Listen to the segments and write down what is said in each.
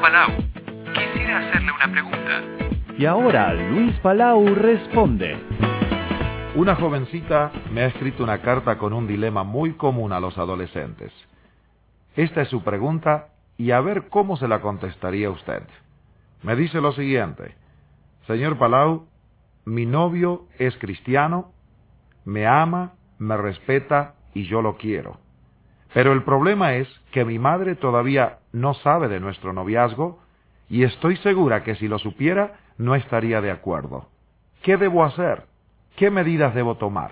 Palau. Quisiera hacerle una pregunta. Y ahora Luis Palau responde. Una jovencita me ha escrito una carta con un dilema muy común a los adolescentes. Esta es su pregunta y a ver cómo se la contestaría usted. Me dice lo siguiente: Señor Palau, mi novio es cristiano, me ama, me respeta y yo lo quiero. Pero el problema es que mi madre todavía no sabe de nuestro noviazgo y estoy segura que si lo supiera no estaría de acuerdo. ¿Qué debo hacer? ¿Qué medidas debo tomar?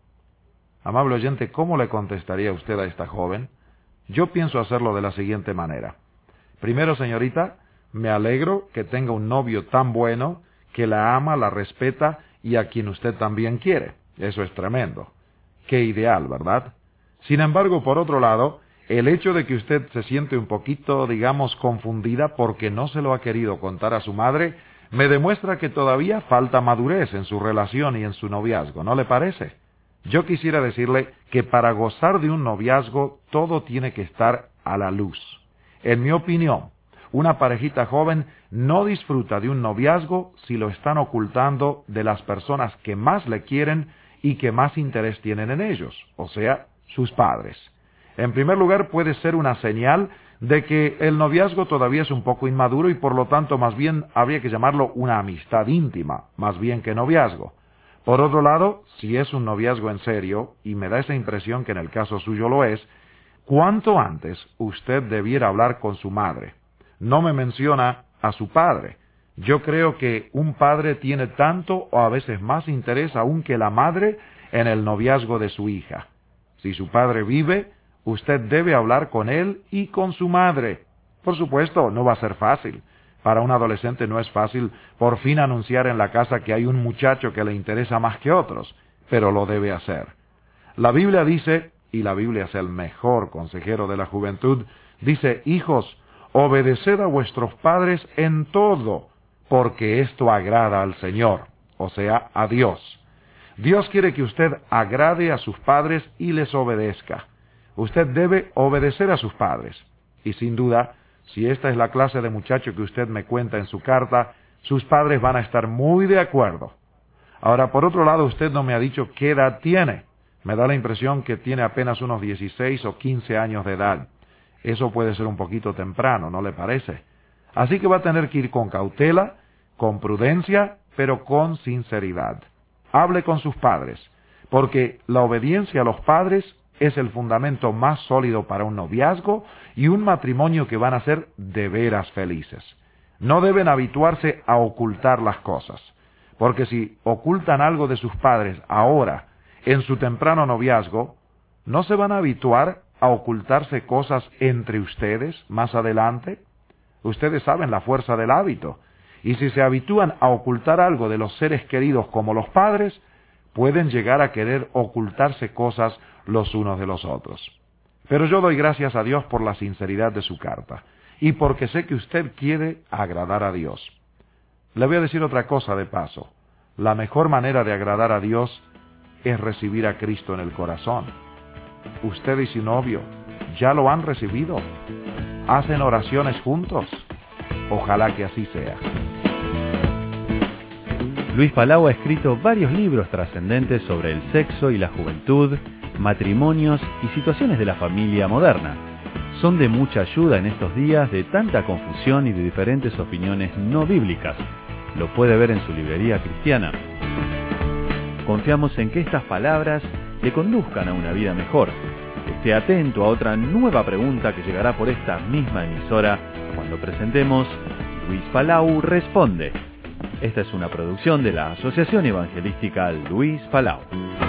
Amable oyente, ¿cómo le contestaría usted a esta joven? Yo pienso hacerlo de la siguiente manera. Primero, señorita, me alegro que tenga un novio tan bueno, que la ama, la respeta y a quien usted también quiere. Eso es tremendo. Qué ideal, ¿verdad? Sin embargo, por otro lado, el hecho de que usted se siente un poquito, digamos, confundida porque no se lo ha querido contar a su madre, me demuestra que todavía falta madurez en su relación y en su noviazgo, ¿no le parece? Yo quisiera decirle que para gozar de un noviazgo todo tiene que estar a la luz. En mi opinión, una parejita joven no disfruta de un noviazgo si lo están ocultando de las personas que más le quieren y que más interés tienen en ellos, o sea, sus padres. En primer lugar, puede ser una señal de que el noviazgo todavía es un poco inmaduro y por lo tanto más bien habría que llamarlo una amistad íntima, más bien que noviazgo. Por otro lado, si es un noviazgo en serio, y me da esa impresión que en el caso suyo lo es, cuanto antes usted debiera hablar con su madre. No me menciona a su padre. Yo creo que un padre tiene tanto o a veces más interés aún que la madre en el noviazgo de su hija. Si su padre vive, usted debe hablar con él y con su madre. Por supuesto, no va a ser fácil. Para un adolescente no es fácil por fin anunciar en la casa que hay un muchacho que le interesa más que otros, pero lo debe hacer. La Biblia dice, y la Biblia es el mejor consejero de la juventud, dice: hijos, obedeced a vuestros padres en todo, porque esto agrada al Señor, o sea, a Dios. Dios quiere que usted agrade a sus padres y les obedezca. Usted debe obedecer a sus padres. Y sin duda, si esta es la clase de muchacho que usted me cuenta en su carta, sus padres van a estar muy de acuerdo. Ahora, por otro lado, usted no me ha dicho qué edad tiene. Me da la impresión que tiene apenas unos 16 o 15 años de edad. Eso puede ser un poquito temprano, ¿no le parece? Así que va a tener que ir con cautela, con prudencia, pero con sinceridad. Hable con sus padres, porque la obediencia a los padres es el fundamento más sólido para un noviazgo y un matrimonio que van a ser de veras felices. No deben habituarse a ocultar las cosas, porque si ocultan algo de sus padres ahora, en su temprano noviazgo, ¿no se van a habituar a ocultarse cosas entre ustedes más adelante? Ustedes saben la fuerza del hábito, y si se habitúan a ocultar algo de los seres queridos como los padres, pueden llegar a querer ocultarse cosas los unos de los otros. Pero yo doy gracias a Dios por la sinceridad de su carta, y porque sé que usted quiere agradar a Dios. Le voy a decir otra cosa de paso. La mejor manera de agradar a Dios es recibir a Cristo en el corazón. Usted y su novio ya lo han recibido. ¿Hacen oraciones juntos? Ojalá que así sea. Luis Palau ha escrito varios libros trascendentes sobre el sexo y la juventud, matrimonios y situaciones de la familia moderna. Son de mucha ayuda en estos días de tanta confusión y de diferentes opiniones no bíblicas. Lo puede ver en su librería cristiana. Confiamos en que estas palabras le conduzcan a una vida mejor. Esté atento a otra nueva pregunta que llegará por esta misma emisora cuando presentemos Luis Palau Responde. Esta es una producción de la Asociación Evangelística Luis Palau.